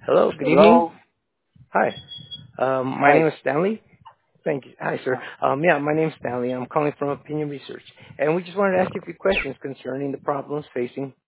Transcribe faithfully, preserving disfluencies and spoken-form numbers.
Hello, good evening. Hello. Hi, um, my name Hi. is Stanley. Thank you. Hi, sir. Um, yeah, my name is Stanley. I'm calling from Opinion Research, and we just wanted to ask you a few questions concerning the problems facing